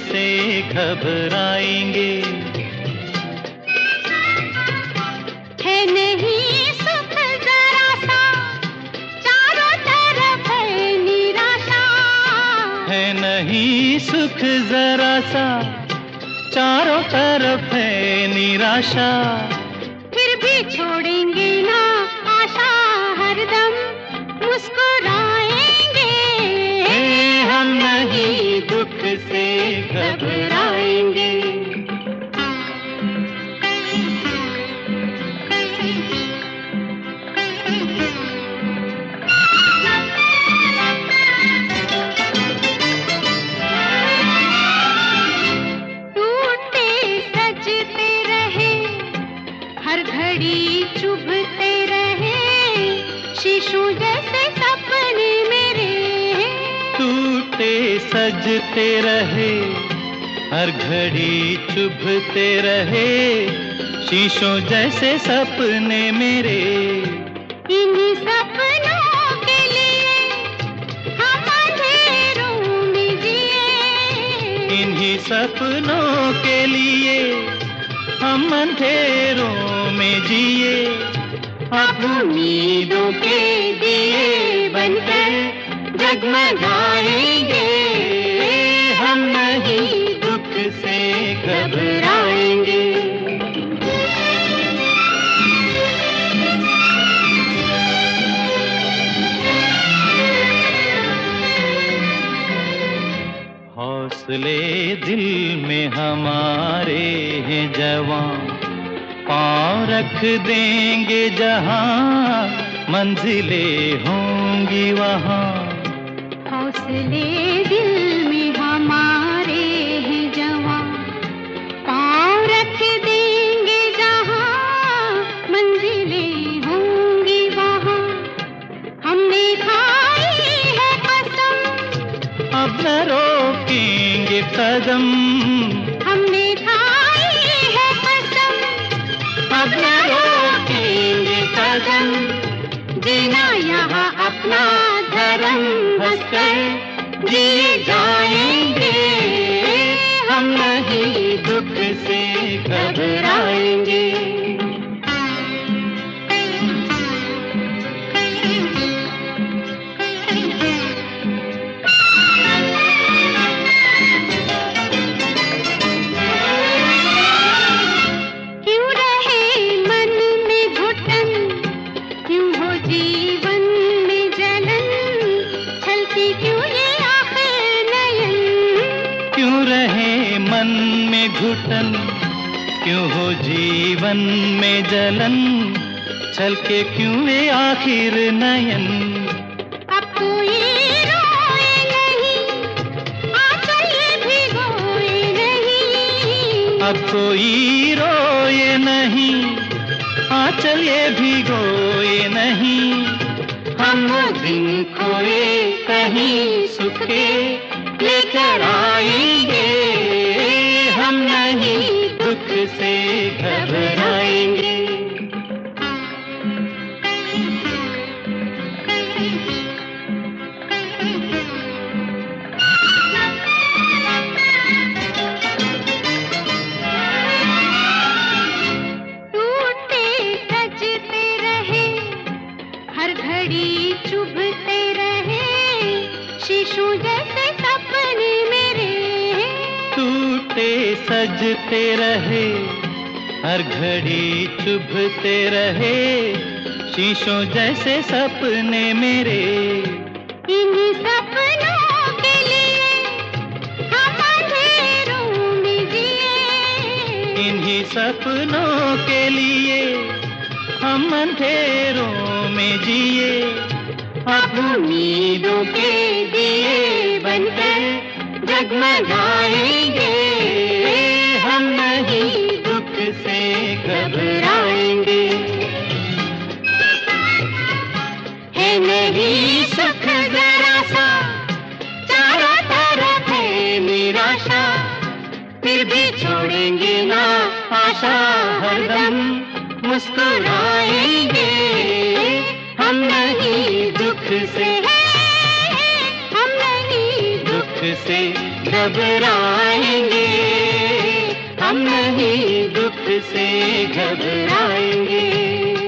से घबराएंगे। है नहीं सुख जरा सा, चारों तरफ है निराशा। है नहीं सुख जरा सा, चारों तरफ है निराशा। फिर भी छोड़ेंगे ना आशा, हरदम मुस्कुराएंगे। हम नहीं दुख से घबराएंगे। हर घड़ी चुभते रहे, शीशों जैसे सपने मेरे। टूटे सजते रहे, हर घड़ी चुभते रहे, शीशों जैसे सपने मेरे। इन्हीं सपनों के लिए हम अंधेरों में जिए। इन्हीं सपनों के लिए हम अंधेरों में जिए। अब उम्मीदों के दिए बनकर जगमगाएंगे। हम नहीं दुख से घबराएंगे। हौसले दिल में हमारे हैं जवां, पाँव रख देंगे जहां, मंजिलें होंगी वहां। हौसले दिल में हमारे हैं जवां, पाँव रख देंगे जहां, मंजिलें होंगी वहां। हमने खाई है कसम, अब न रोकेंगे कदम। हमने खाई है कसम, अब न रोकेंगे कदम। जीना यहाँ अपना धर्म, हंसकर जिए जाएंगे। हम नहीं दुख से घबराएंगे। जीवन में जलन, छलती क्यों ये आखिर नयन। क्यों रहे मन में घुटन, क्यों हो जीवन में जलन, छलके क्यों ये आखिर नयन। अब कोई रोए नहीं, आंचल ये भिगोए नहीं। अब कोई रोए नहीं, आंचल ये भिगोए नहीं। हम वो दिन खोए कहीं सुखे लेकर आएंगे। हम नहीं दुख से घबराएंगे। हर घड़ी चुभते रहे, शीशों जैसे सपने मेरे। टूटे सजते रहे, हर घड़ी चुभते रहे, शीशों जैसे सपने मेरे। इन्हीं सपनों के लिए हम अंधेरों में जिए। इन्हीं सपनों के लिए हम अंधेरों में जिए। अब उम्मीदों के दिए बनकर जगमगाएंगे। हम नहीं दुख से घबराएंगे। है नहीं सुख जरा सा, चारों तरफ है निराशा। फिर भी छोड़ेंगे ना आशा, हरदम मुस्कुराएंगे। हम नहीं दुख से, हम नहीं दुख से घबराएंगे, हम नहीं दुख से घबराएंगे।